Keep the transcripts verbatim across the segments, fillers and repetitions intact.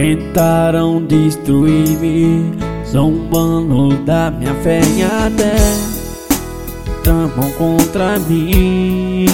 Tentaram destruir-me, zombando da minha fé e até tramam contra mim.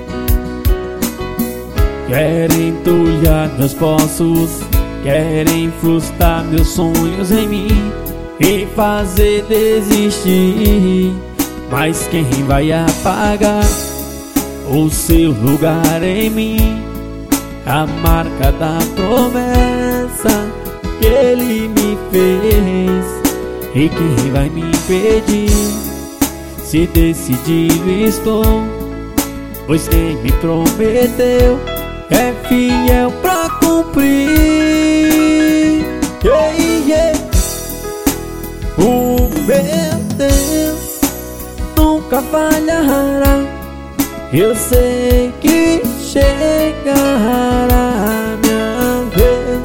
Querem entulhar meus poços, querem frustrar meus sonhos em mim e fazer desistir. Mas quem vai apagar o seu lugar em mim? A marca da promessa que Ele me fez. E quem vai me impedir? Se decidido estou, pois quem me prometeu é fiel pra cumprir. Yeah, yeah. O meu Deus nunca falhará. Eu sei que chegará a minha vez,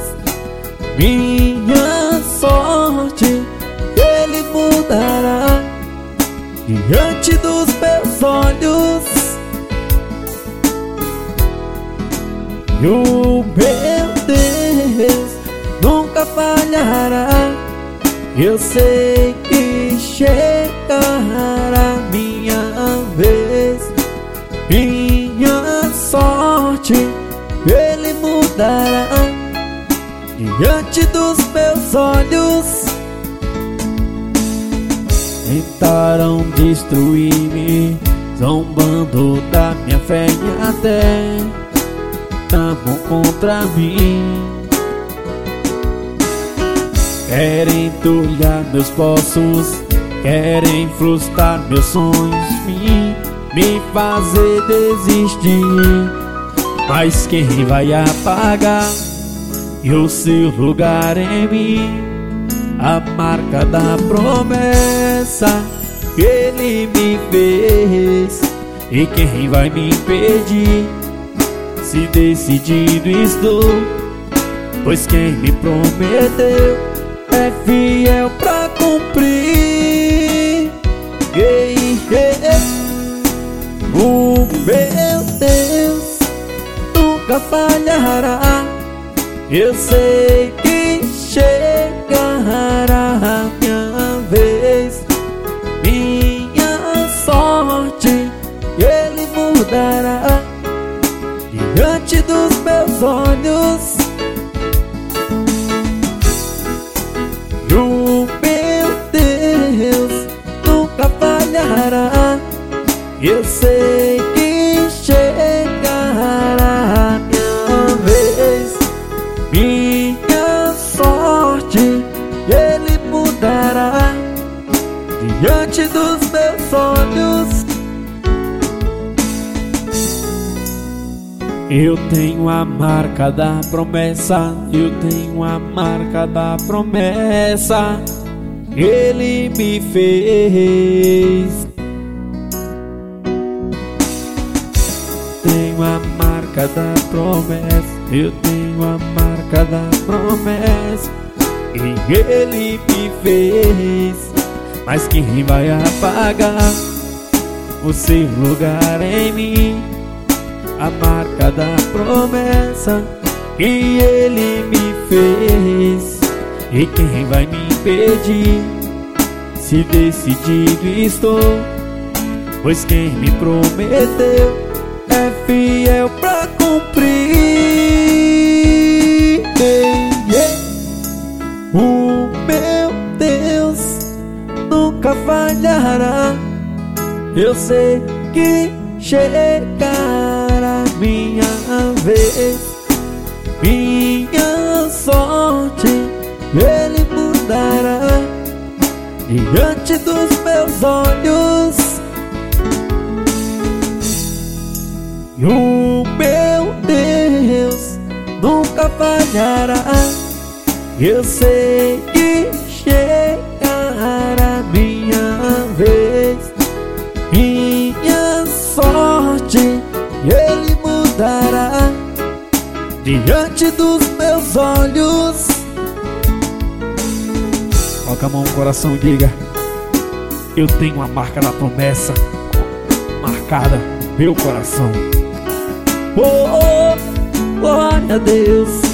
minha sorte Ele mudará diante dos meus olhos. E o meu Deus nunca falhará. Eu sei que chegará minha vez, minha sorte Ele mudará diante dos meus olhos. Tentaram destruir-me, zombando da minha fé e até tramam contra mim. Querem entulhar meus poços, querem frustrar meus sonhos, me, me fazer desistir. Mas quem vai apagar e o seu lugar em mim? A marca da promessa que Ele me fez. E quem vai me impedir? Se decidido estou, pois quem me prometeu é fiel pra cumprir. Yeah, yeah. O meu Deus nunca falhará. Eu sei que chegará a minha vez, minha sorte Ele mudará diante dos meus olhos. E o meu Deus nunca falhará. Eu sei que chegará a minha vez, minha sorte Ele mudará diante dos meus olhos. Eu tenho a marca da promessa, eu tenho a marca da promessa Ele me fez. Tenho a marca da promessa, eu tenho a marca da promessa e Ele me fez. Mas quem vai apagar o seu lugar em mim? A marca da promessa que Ele me fez. E quem vai me impedir? Se decidido estou, pois quem me prometeu é fiel pra cumprir. Yeah, yeah. O meu Deus nunca falhará. Eu sei que chegará minha vez, minha sorte Ele mudará diante dos meus olhos. E o meu Deus nunca falhará. Eu sei que chegará minha vez, minha sorte Ele mudará diante dos meus olhos. Coloca a mão no coração e diga: eu tenho a marca da promessa marcada no meu coração. Oh, oh, glória a Deus.